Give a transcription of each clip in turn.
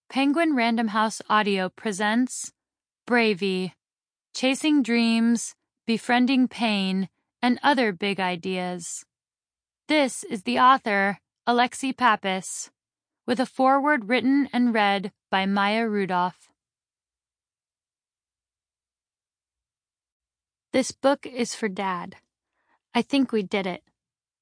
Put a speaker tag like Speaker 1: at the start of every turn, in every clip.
Speaker 1: Penguin Random House Audio presents Bravey, Chasing Dreams, Befriending Pain, and Other Big Ideas. This is the author, Alexi Pappas, with a foreword written and read by Maya Rudolph. This book is for Dad. I think we did it.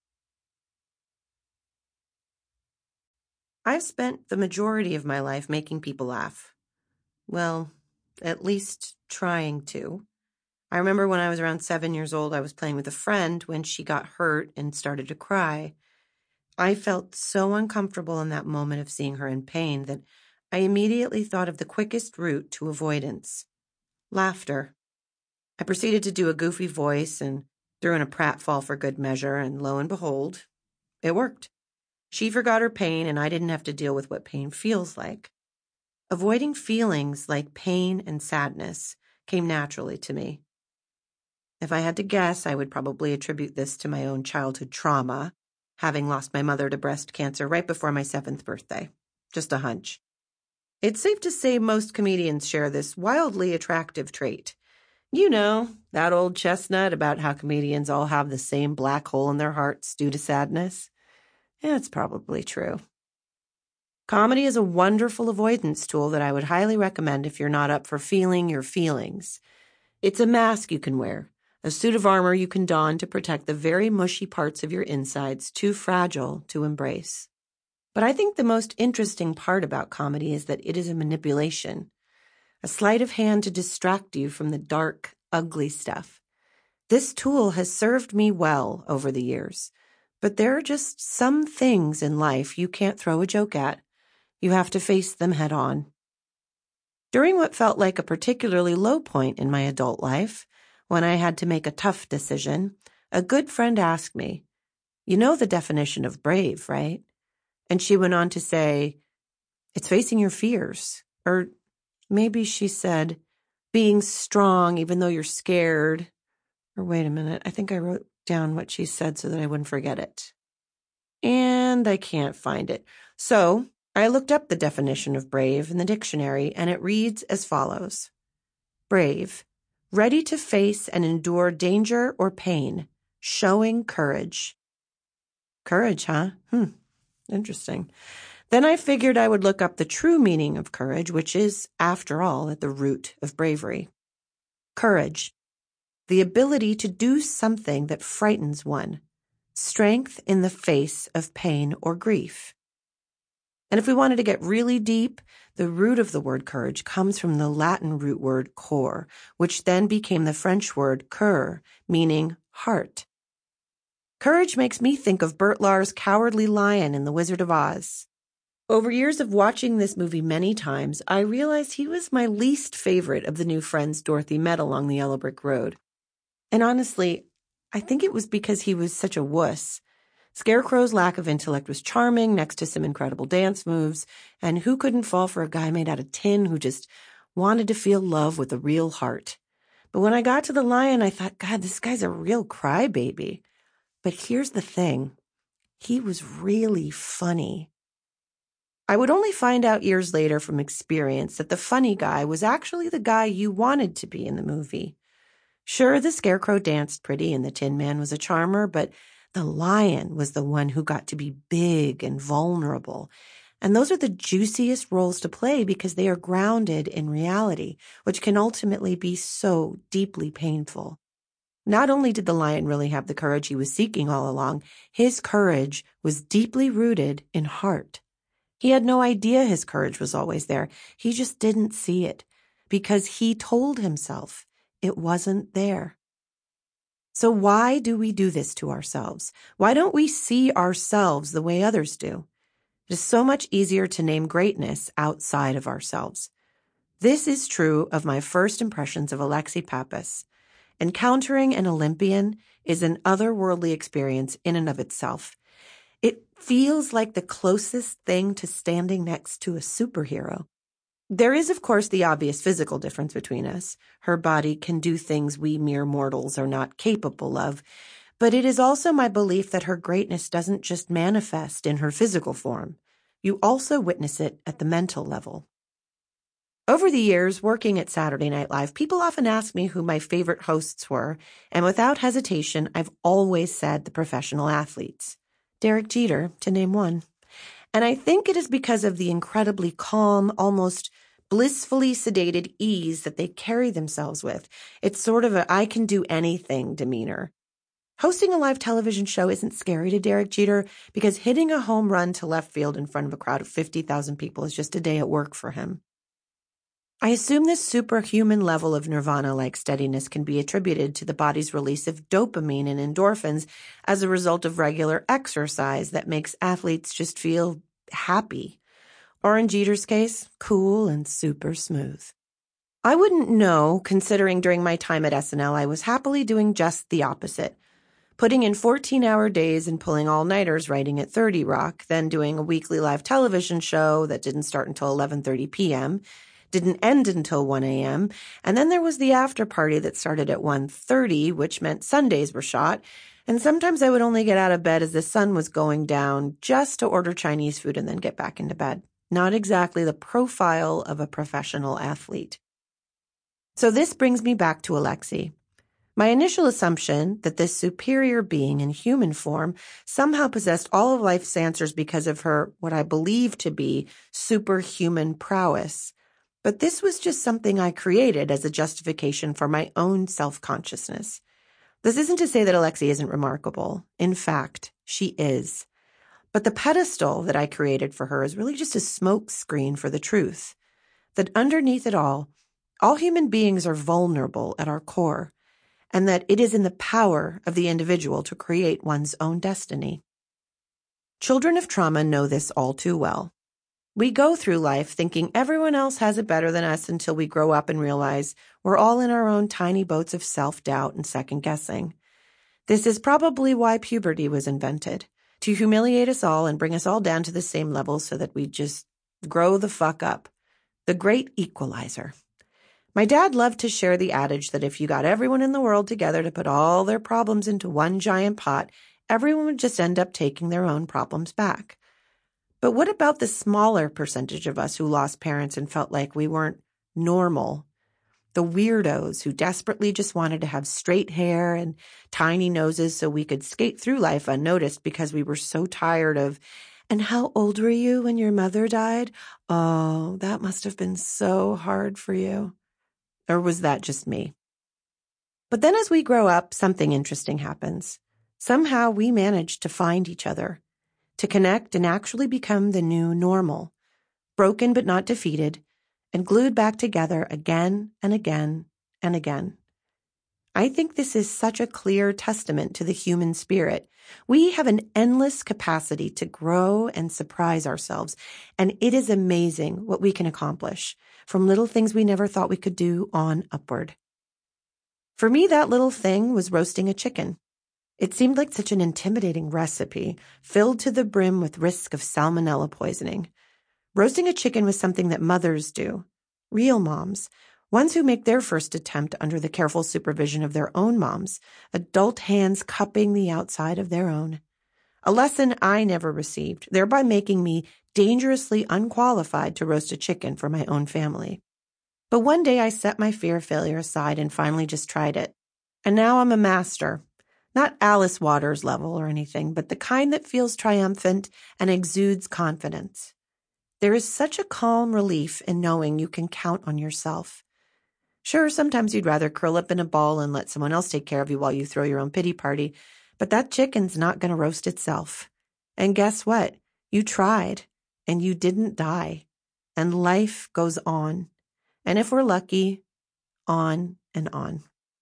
Speaker 2: I've spent the majority of my life making people laugh. Well, at least trying to. I remember when I was around 7 years old, I was playing with a friend when she got hurt and started to cry. I felt so uncomfortable in that moment of seeing her in pain that I immediately thought of the quickest route to avoidance: laughter. I proceeded to do a goofy voice and threw in a pratfall for good measure, and lo and behold, it worked. She forgot her pain, and I didn't have to deal with what pain feels like. Avoiding feelings like pain and sadness came naturally to me. If I had to guess, I would probably attribute this to my own childhood trauma, having lost my mother to breast cancer right before my 7th birthday. Just a hunch. It's safe to say most comedians share this wildly attractive trait. You know, that old chestnut about how comedians all have the same black hole in their hearts due to sadness. It's probably true. Comedy is a wonderful avoidance tool that I would highly recommend if you're not up for feeling your feelings. It's a mask you can wear, a suit of armor you can don to protect the very mushy parts of your insides too fragile to embrace. But I think the most interesting part about comedy is that it is a manipulation, a sleight of hand to distract you from the dark, ugly stuff. This tool has served me well over the years. But there are just some things in life you can't throw a joke at. You have to face them head on. During what felt like a particularly low point in my adult life, when I had to make a tough decision, a good friend asked me, "You know the definition of brave, right?" And she went on to say, "It's facing your fears." Or maybe she said, "Being strong even though you're scared." Or wait a minute, I think I wrote down what she said so that I wouldn't forget it. And I can't find it. So I looked up the definition of brave in the dictionary, and it reads as follows: brave, ready to face and endure danger or pain, showing courage. Courage, huh? Interesting. Then I figured I would look up the true meaning of courage, which is, after all, at the root of bravery. Courage. The ability to do something that frightens one. Strength in the face of pain or grief. And if we wanted to get really deep, the root of the word courage comes from the Latin root word cor, which then became the French word cœur, meaning heart. Courage makes me think of Bert Lahr's Cowardly Lion in The Wizard of Oz. Over years of watching this movie many times, I realized he was my least favorite of the new friends Dorothy met along the Yellow Brick Road. And honestly, I think it was because he was such a wuss. Scarecrow's lack of intellect was charming, next to some incredible dance moves, and who couldn't fall for a guy made out of tin who just wanted to feel love with a real heart? But when I got to the lion, I thought, God, this guy's a real crybaby. But here's the thing. He was really funny. I would only find out years later from experience that the funny guy was actually the guy you wanted to be in the movie. Sure, the Scarecrow danced pretty and the Tin Man was a charmer, but the lion was the one who got to be big and vulnerable. And those are the juiciest roles to play because they are grounded in reality, which can ultimately be so deeply painful. Not only did the lion really have the courage he was seeking all along, his courage was deeply rooted in heart. He had no idea his courage was always there. He just didn't see it because he told himself it wasn't there. So why do we do this to ourselves? Why don't we see ourselves the way others do? It is so much easier to name greatness outside of ourselves. This is true of my first impressions of Alexi Pappas. Encountering an Olympian is an otherworldly experience in and of itself. It feels like the closest thing to standing next to a superhero. There is, of course, the obvious physical difference between us. Her body can do things we mere mortals are not capable of. But it is also my belief that her greatness doesn't just manifest in her physical form. You also witness it at the mental level. Over the years, working at Saturday Night Live, people often ask me who my favorite hosts were, and without hesitation, I've always said the professional athletes. Derek Jeter, to name one. And I think it is because of the incredibly calm, almost blissfully sedated ease that they carry themselves with. It's sort of a I can do anything demeanor. Hosting a live television show isn't scary to Derek Jeter because hitting a home run to left field in front of a crowd of 50,000 people is just a day at work for him. I assume this superhuman level of nirvana-like steadiness can be attributed to the body's release of dopamine and endorphins as a result of regular exercise that makes athletes just feel happy. Or in Jeter's case, cool and super smooth. I wouldn't know, considering during my time at SNL, I was happily doing just the opposite. Putting in 14-hour days and pulling all-nighters writing at 30 Rock, then doing a weekly live television show that didn't start until 11:30 p.m., didn't end until 1 a.m., and then there was the after party that started at 1:30, which meant Sundays were shot, and sometimes I would only get out of bed as the sun was going down just to order Chinese food and then get back into bed. Not exactly the profile of a professional athlete. So this brings me back to Alexi. My initial assumption that this superior being in human form somehow possessed all of life's answers because of her, what I believe to be, superhuman prowess. But this was just something I created as a justification for my own self-consciousness. This isn't to say that Alexi isn't remarkable. In fact, she is. But the pedestal that I created for her is really just a smoke screen for the truth. That underneath it all human beings are vulnerable at our core, and that it is in the power of the individual to create one's own destiny. Children of trauma know this all too well. We go through life thinking everyone else has it better than us until we grow up and realize we're all in our own tiny boats of self-doubt and second-guessing. This is probably why puberty was invented, to humiliate us all and bring us all down to the same level so that we just grow the fuck up. The great equalizer. My dad loved to share the adage that if you got everyone in the world together to put all their problems into one giant pot, everyone would just end up taking their own problems back. But what about the smaller percentage of us who lost parents and felt like we weren't normal? The weirdos who desperately just wanted to have straight hair and tiny noses so we could skate through life unnoticed because we were so tired of, and how old were you when your mother died? Oh, that must have been so hard for you. Or was that just me? But then as we grow up, something interesting happens. Somehow we manage to find each other, to connect and actually become the new normal, broken but not defeated, and glued back together again and again and again. I think this is such a clear testament to the human spirit. We have an endless capacity to grow and surprise ourselves, and it is amazing what we can accomplish, from little things we never thought we could do on upward. For me, that little thing was roasting a chicken. It seemed like such an intimidating recipe, filled to the brim with risk of salmonella poisoning. Roasting a chicken was something that mothers do, real moms, ones who make their first attempt under the careful supervision of their own moms, adult hands cupping the outside of their own. A lesson I never received, thereby making me dangerously unqualified to roast a chicken for my own family. But one day I set my fear of failure aside and finally just tried it. And now I'm a master. Not Alice Waters level or anything, but the kind that feels triumphant and exudes confidence. There is such a calm relief in knowing you can count on yourself. Sure, sometimes you'd rather curl up in a ball and let someone else take care of you while you throw your own pity party, but that chicken's not going to roast itself. And guess what? You tried, and you didn't die. And life goes on. And if we're lucky, on and on.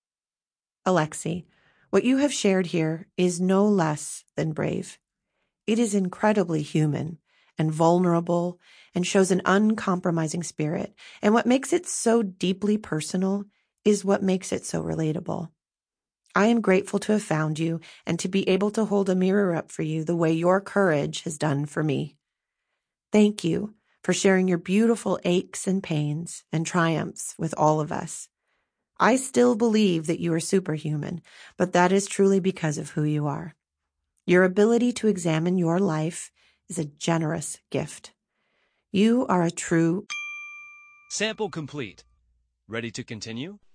Speaker 2: Alexi, what you have shared here is no less than brave. It is incredibly human and vulnerable and shows an uncompromising spirit. And what makes it so deeply personal is what makes it so relatable. I am grateful to have found you and to be able to hold a mirror up for you the way your courage has done for me. Thank you for sharing your beautiful aches and pains and triumphs with all of us. I still believe that you are superhuman, but that is truly because of who you are. Your ability to examine your life is a generous gift. You are a true
Speaker 3: Sample complete. Ready to continue?